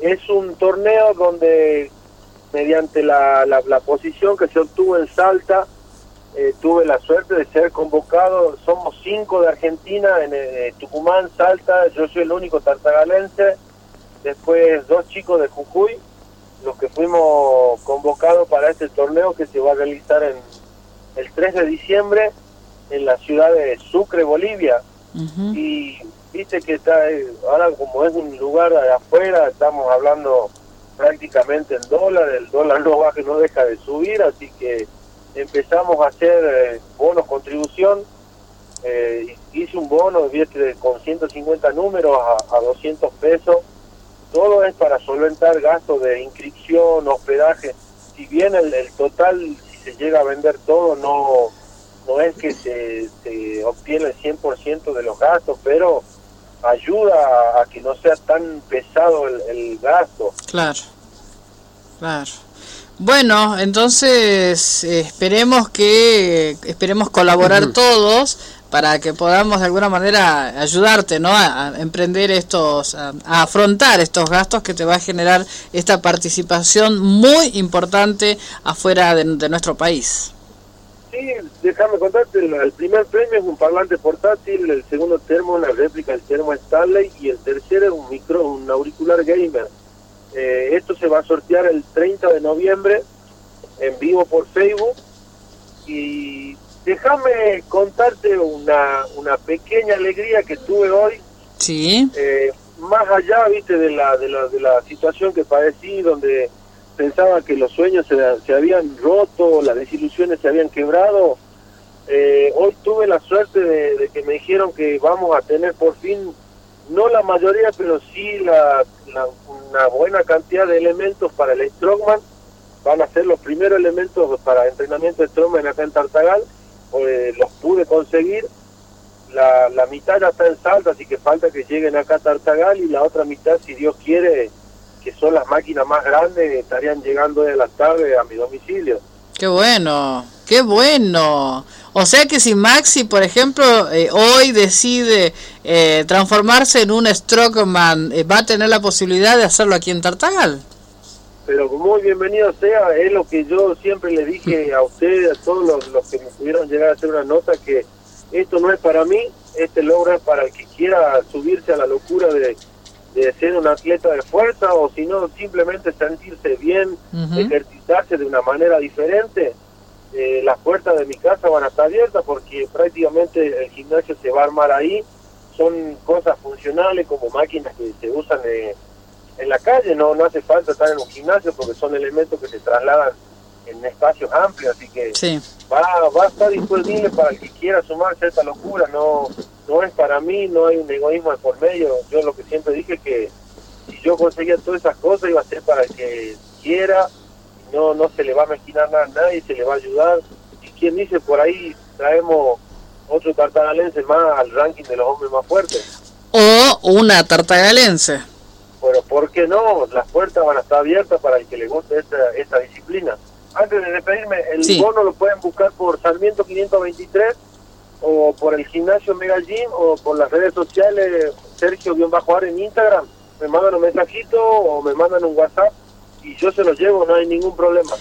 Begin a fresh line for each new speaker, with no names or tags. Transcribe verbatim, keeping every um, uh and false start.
es un torneo donde mediante la, la, la posición que se obtuvo en Salta, eh, tuve la suerte de ser convocado. Somos cinco de Argentina, en eh, Tucumán, Salta, yo soy el único tartagalense, después dos chicos de Jujuy, los que fuimos convocados para este torneo que se va a realizar en el tres de diciembre en la ciudad de Sucre, Bolivia. Uh-huh. Y viste que está eh, ahora, como es un lugar de afuera, estamos hablando prácticamente en dólar, el dólar no baja, no deja de subir, así que empezamos a hacer eh, bonos contribución. Eh, hice un bono de, con ciento cincuenta números a, a doscientos pesos. Todo es para solventar gastos de inscripción, hospedaje. Si bien el, el total, si se llega a vender todo, no no es que se, se obtiene el cien por ciento de los gastos, pero ayuda a, a que no sea tan pesado el, el gasto.
Claro, claro. Bueno, entonces eh, esperemos que esperemos colaborar uh-huh. todos para que podamos de alguna manera ayudarte, ¿no? A, a emprender estos, a, a afrontar estos gastos que te va a generar esta participación muy importante afuera de, de nuestro país.
Sí, déjame contarte, el, el primer premio es un parlante portátil, el segundo termo una réplica del termo Stanley y el tercero es un micro, un auricular gamer. Eh, esto se va a sortear el treinta de noviembre en vivo por Facebook. Y déjame contarte una una pequeña alegría que tuve hoy.
Sí.
Eh, más allá, viste, de la de la de la situación que padecí, donde pensaba que los sueños se, se habían roto, las desilusiones se habían quebrado. Eh, hoy tuve la suerte de, de que me dijeron que vamos a tener por fin, no la mayoría, pero sí la, la una buena cantidad de elementos para el Strongman. Van a ser los primeros elementos para entrenamiento de Strongman acá en Tartagal. Eh, los pude conseguir. La, la mitad ya está en Salta, así que falta que lleguen acá a Tartagal, y la otra mitad, si Dios quiere, que son las máquinas más grandes, estarían llegando de la tarde a mi domicilio.
¡Qué bueno! ¡Qué bueno! O sea que si Maxi, por ejemplo, eh, hoy decide eh, transformarse en un Strongman, eh, ¿va a tener la posibilidad de hacerlo aquí en Tartagal?
Pero muy bienvenido sea, es lo que yo siempre le dije a ustedes, a todos los, los que me pudieron llegar a hacer una nota, que esto no es para mí, este logro es para el que quiera subirse a la locura de, de ser un atleta de fuerza, o si no, simplemente sentirse bien, uh-huh. ejercitarse de una manera diferente. Eh, las puertas de mi casa van a estar abiertas porque prácticamente el gimnasio se va a armar ahí. Son cosas funcionales como máquinas que se usan eh, en la calle, no no hace falta estar en un gimnasio porque son elementos que se trasladan en espacios amplios, así que
sí.
va, va a estar disponible para el que quiera sumarse a esta locura. No no es para mí, no hay un egoísmo de por medio. Yo lo que siempre dije, que si yo conseguía todas esas cosas iba a ser para el que quiera, no no se le va a mezquinar nada a nadie, se le va a ayudar. Y quien dice, por ahí traemos otro tartagalense más al ranking de los hombres más fuertes.
O una tartagalense.
Bueno, ¿por qué no? Las puertas van a estar abiertas para el que le guste esta, esta disciplina. Antes de despedirme, el sí. bono lo pueden buscar por Sarmiento quinientos veintitrés, o por el gimnasio Mega Gym, o por las redes sociales Sergio-Ar en Instagram. Me mandan un mensajito o me mandan un WhatsApp y yo se los llevo, no hay ningún problema.